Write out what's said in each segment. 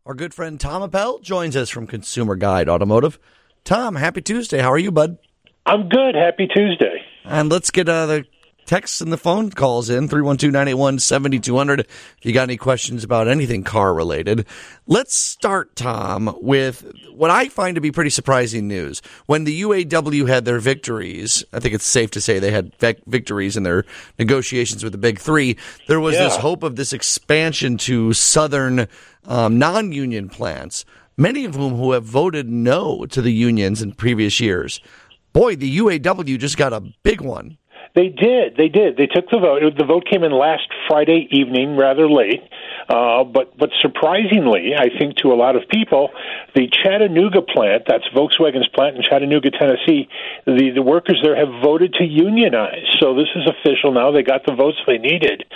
Our good friend Tom Appel joins us from Consumer Guide Automotive. Tom, happy Tuesday. How are you, bud? I'm good. Happy Tuesday. And let's get the texts and the phone calls in, 312-981-7200, if you got any questions about anything car-related. Let's start, Tom, with what I find to be pretty surprising news. When the UAW had their victories, I think it's safe to say they had victories in their negotiations with the Big Three, there was this hope of this expansion to southern non-union plants, many of whom who have voted no to the unions in previous years. Boy, the UAW just got a big one. They did. They took the vote. The vote came in last Friday evening, rather late. But surprisingly, I think to a lot of people, the Chattanooga plant, that's Volkswagen's plant in Chattanooga, Tennessee, the workers there have voted to unionize. So this is official now. They got the votes they needed.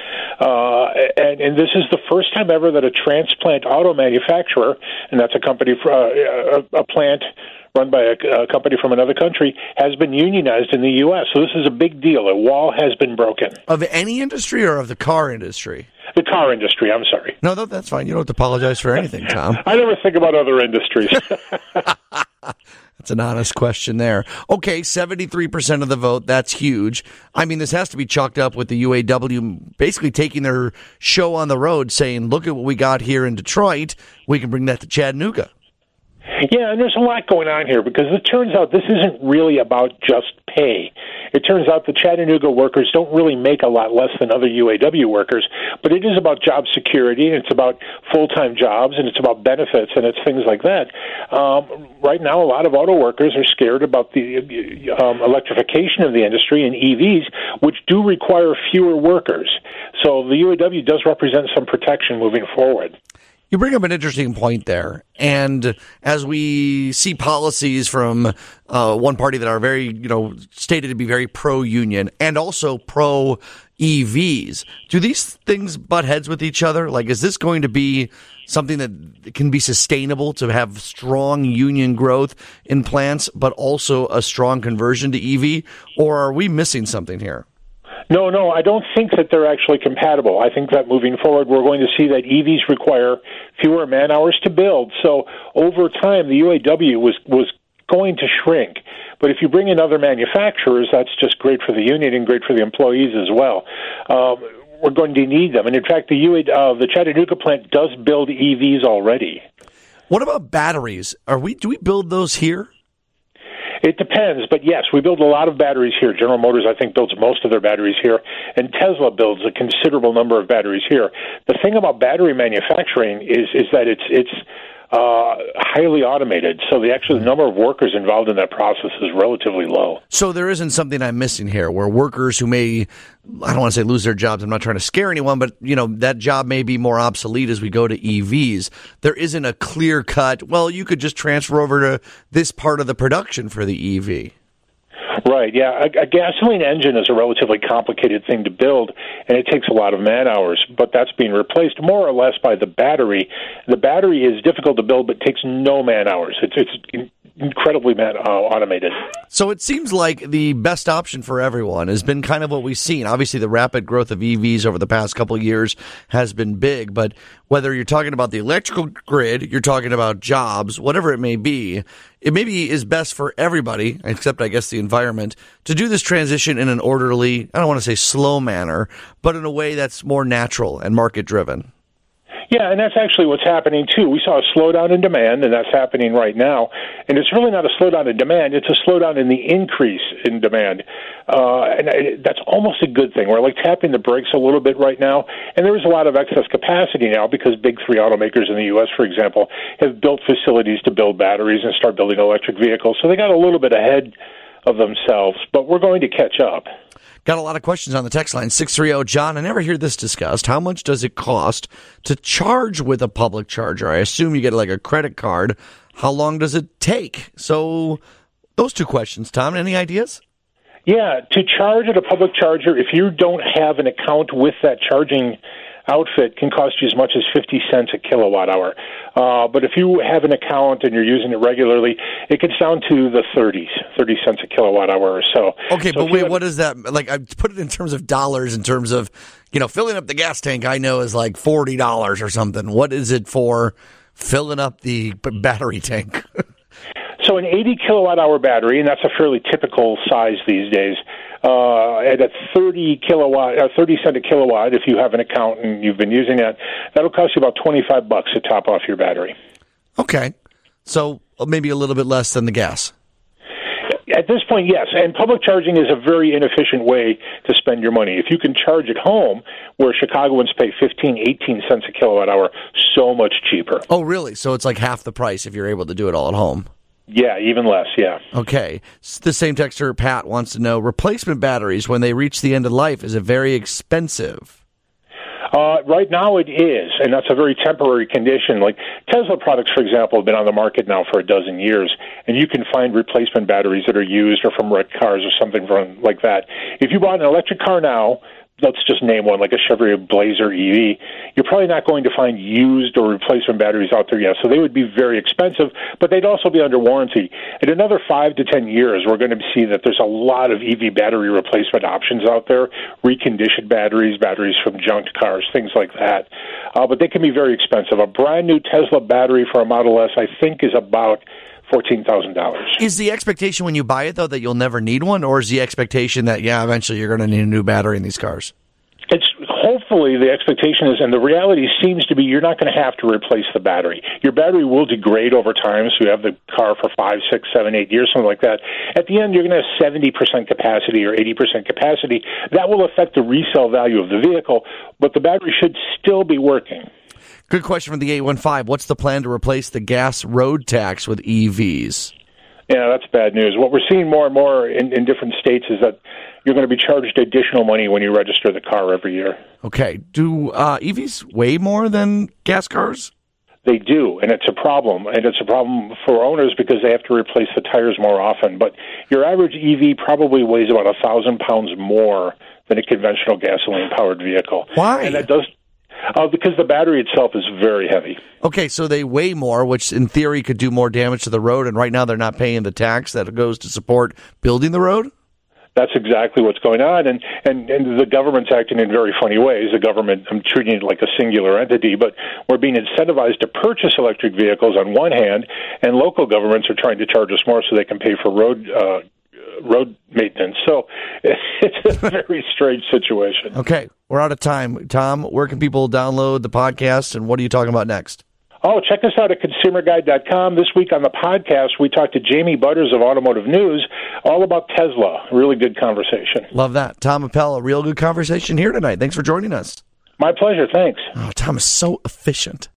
And this is the first time ever that a transplant auto manufacturer, and that's a company, a plant run by a company from another country, has been unionized in the U.S. So this is a big deal. A wall has been broken. Of any industry or of the car industry? The car industry, I'm sorry. No, that's fine. You don't have to apologize for anything, Tom. I never think about other industries. That's an honest question there. Okay, 73% of the vote. That's huge. I mean, this has to be chalked up with the UAW basically taking their show on the road, saying, look at what we got here in Detroit. We can bring that to Chattanooga. Yeah, and there's a lot going on here because it turns out this isn't really about just pay. It turns out the Chattanooga workers don't really make a lot less than other UAW workers, but it is about job security, and it's about full-time jobs, and it's about benefits, and it's things like that. Right now, a lot of auto workers are scared about the electrification of the industry and EVs, which do require fewer workers. So the UAW does represent some protection moving forward. You bring up an interesting point there. And as we see policies from one party that are very, stated to be very pro-union and also pro-EVs, do these things butt heads with each other? Like, is this going to be something that can be sustainable to have strong union growth in plants, but also a strong conversion to EV? Or are we missing something here? No, I don't think that they're actually compatible. I think that moving forward, we're going to see that EVs require fewer man hours to build. So over time, the UAW was going to shrink. But if you bring in other manufacturers, that's just great for the union and great for the employees as well. We're going to need them. And in fact, the Chattanooga plant does build EVs already. What about batteries? Do we build those here? It depends, but yes, we build a lot of batteries here. General Motors, I think, builds most of their batteries here, and Tesla builds a considerable number of batteries here. The thing about battery manufacturing is that it's highly automated, so the number of workers involved in that process is relatively low. So there isn't something I'm missing here where workers who may, I don't want to say lose their jobs, I'm not trying to scare anyone, but that job may be more obsolete as we go to EVs. There isn't a clear cut, well, you could just transfer over to this part of the production for the EV. Right, yeah. A gasoline engine is a relatively complicated thing to build, and it takes a lot of man-hours, but that's being replaced more or less by the battery. The battery is difficult to build, but takes no man-hours. It's incredibly automated. So it seems like the best option for everyone has been kind of what we've seen. Obviously, the rapid growth of EVs over the past couple of years has been big, but whether you're talking about the electrical grid, you're talking about jobs, whatever it may be, it maybe is best for everybody, except I guess the environment, to do this transition in an orderly, I don't want to say slow manner, but in a way that's more natural and market-driven. Yeah, and that's actually what's happening, too. We saw a slowdown in demand, and that's happening right now. And it's really not a slowdown in demand. It's a slowdown in the increase in demand. And that's almost a good thing. We're like tapping the brakes a little bit right now. And there is a lot of excess capacity now because big three automakers in the U.S., for example, have built facilities to build batteries and start building electric vehicles. So they got a little bit ahead of themselves, but we're going to catch up. Got a lot of questions on the text line, 630-JOHN. I never hear this discussed. How much does it cost to charge with a public charger? I assume you get like a credit card. How long does it take? So those two questions, Tom, any ideas? Yeah, to charge at a public charger, if you don't have an account with that charging outfit, can cost you as much as 50 cents a kilowatt hour. But if you have an account and you're using it regularly, it gets down to the 30 cents a kilowatt hour or so. Okay, but wait, what is that? Like, I put it in terms of dollars, in terms of, filling up the gas tank, I know is like $40 or something. What is it for filling up the battery tank? So an 80 kilowatt hour battery, and that's a fairly typical size these days, at a 30 cent a kilowatt, if you have an account and you've been using that, that'll cost you about $25 to top off your battery. Okay. So maybe a little bit less than the gas. At this point, yes. And public charging is a very inefficient way to spend your money. If you can charge at home, where Chicagoans pay 15, 18 cents a kilowatt hour, so much cheaper. Oh, really? So it's like half the price if you're able to do it all at home. Yeah, even less, yeah. Okay. The same texter, Pat, wants to know, replacement batteries, when they reach the end of life, is it very expensive? Right now it is, and that's a very temporary condition. Like Tesla products, for example, have been on the market now for a dozen years, and you can find replacement batteries that are used or from wrecked cars or something like that. If you bought an electric car now, let's just name one, like a Chevrolet Blazer EV, you're probably not going to find used or replacement batteries out there yet. So they would be very expensive, but they'd also be under warranty. In another 5 to 10 years, we're going to see that there's a lot of EV battery replacement options out there, reconditioned batteries, batteries from junked cars, things like that. But they can be very expensive. A brand new Tesla battery for a Model S, I think, is about $14,000. Is the expectation when you buy it, though, that you'll never need one, or is the expectation that, eventually you're going to need a new battery in these cars? It's hopefully the expectation is, and the reality seems to be, you're not going to have to replace the battery. Your battery will degrade over time, so you have the car for 5, 6, 7, 8 years, something like that. At the end, you're going to have 70% capacity or 80% capacity. That will affect the resale value of the vehicle, but the battery should still be working. Good question from the 815. What's the plan to replace the gas road tax with EVs? Yeah, that's bad news. What we're seeing more and more in different states is that you're going to be charged additional money when you register the car every year. Okay. Do EVs weigh more than gas cars? They do, and it's a problem. And it's a problem for owners because they have to replace the tires more often. But your average EV probably weighs about 1,000 pounds more than a conventional gasoline-powered vehicle. Why? And that does... because the battery itself is very heavy. Okay, so they weigh more, which in theory could do more damage to the road, and right now they're not paying the tax that goes to support building the road? That's exactly what's going on, and the government's acting in very funny ways. The government, I'm treating it like a singular entity, but we're being incentivized to purchase electric vehicles on one hand, and local governments are trying to charge us more so they can pay for road maintenance. So it's a very strange situation. Okay, we're out of time. Tom, where can people download the podcast, and what are you talking about next? Oh, check us out at consumerguide.com. This week on the podcast, we talked to Jamie Butters of Automotive News all about Tesla. Really good conversation. Love that. Tom Appel, a real good conversation here tonight. Thanks for joining us. My pleasure. Thanks. Oh, Tom is so efficient.